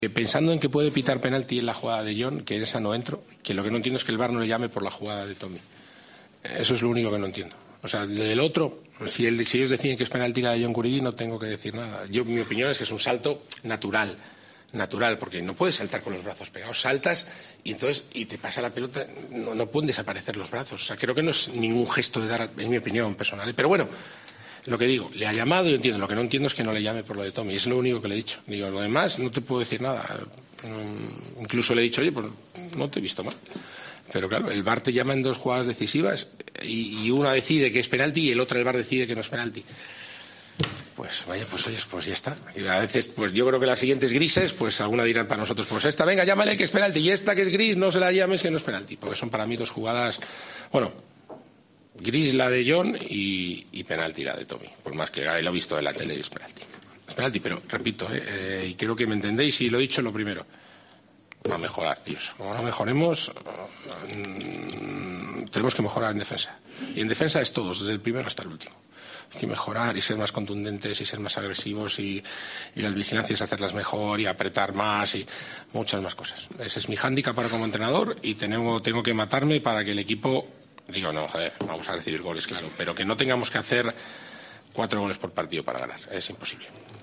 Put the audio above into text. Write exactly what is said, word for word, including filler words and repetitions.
Pensando en que puede pitar penalti en la jugada de John, que en esa no entro, que lo que no entiendo es que el V A R no le llame por la jugada de Tommy. Eso es lo único que no entiendo. O sea, del otro, si, el, si ellos deciden que es penalti la de John Guridi, no tengo que decir nada. Yo, mi opinión es que es un salto natural, natural, porque no puedes saltar con los brazos pegados. Saltas y entonces y te pasa la pelota, no, no pueden desaparecer los brazos. O sea, creo que no es ningún gesto de dar, es mi opinión personal. Pero bueno, lo que digo, le ha llamado y yo entiendo. Lo que no entiendo es que no le llame por lo de Tommy. Es lo único que le he dicho. Digo, lo demás no te puedo decir nada. Um, incluso le he dicho, oye, pues no te he visto mal. Pero claro, el V A R te llama en dos jugadas decisivas y, y una decide que es penalti y el otro el V A R decide que no es penalti. Pues vaya, pues oye, pues ya está. Y a veces, pues yo creo que las siguientes grises, pues alguna dirán para nosotros, pues esta, venga, llámale que es penalti, y esta que es gris, no se la llames que no es penalti. Porque son para mí dos jugadas, bueno, gris la de John y, y penalti la de Tommy. Por más que lo he visto en la tele y es penalti. Es penalti, pero repito, eh, eh, y creo que me entendéis y lo he dicho lo primero. A mejorar, tíos. Como no mejoremos, mmm, tenemos que mejorar en defensa. Y en defensa es todos, desde el primero hasta el último. Hay que mejorar y ser más contundentes y ser más agresivos y, y las vigilancias hacerlas mejor y apretar más y muchas más cosas. Ese es mi hándicap para como entrenador y tengo, tengo que matarme para que el equipo, digo, no, joder, vamos a recibir goles, claro, pero que no tengamos que hacer cuatro goles por partido para ganar. Es imposible.